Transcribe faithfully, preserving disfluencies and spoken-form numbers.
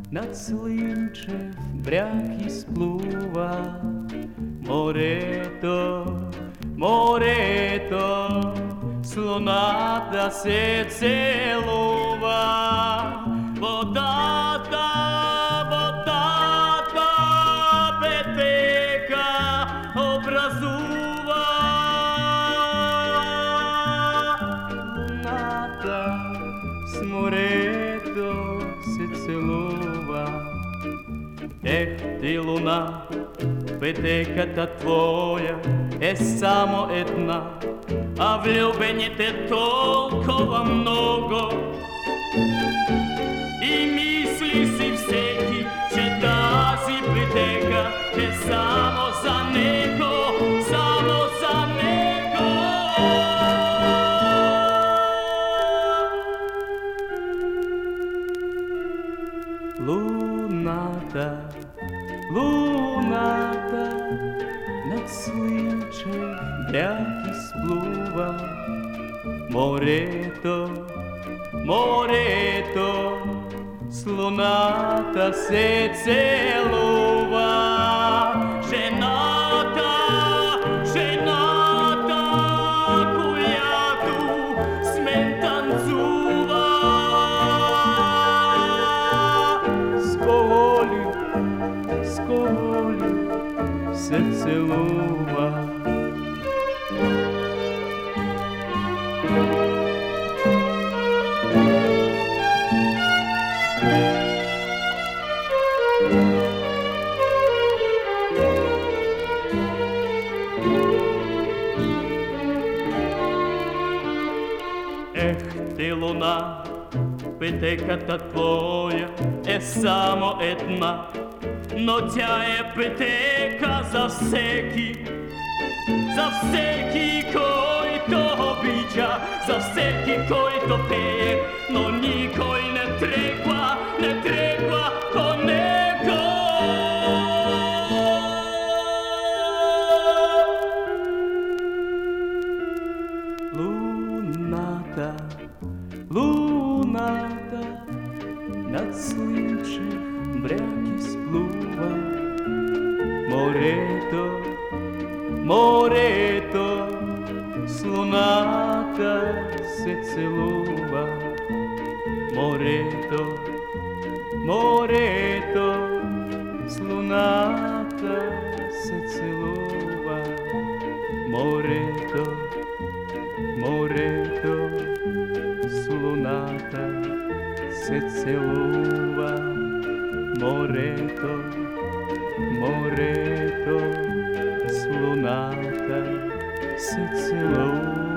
Над слинчев бряг изплува морето, морето, с луната се целува. Водата, водата, пътека образува. Луната с морето се целува. Ех, ти луна, пътеката твоя е само една, а влюбените толкова много. И мисли си всеки, че тази пътека е само за него, само за него. Луната, луната, над слънчев бряг изплува. Морето, морето, с луната се целува. Жената, жената, която с мен танцува. С кого ли, с кого ли се целува? Ех, ти луна, пътеката твоя е само една, но тя е пътека за всеки, за всеки, който обича, за всеки, който пее, но никой не тръгва, не тръгва по него. Луната, луната, над слънчев бряг изплува. Морето, морето, с луната се целува. Морето, морето, с луната се целува. Морето, морето, с луната се целува. Морето, морето, с луната се целува.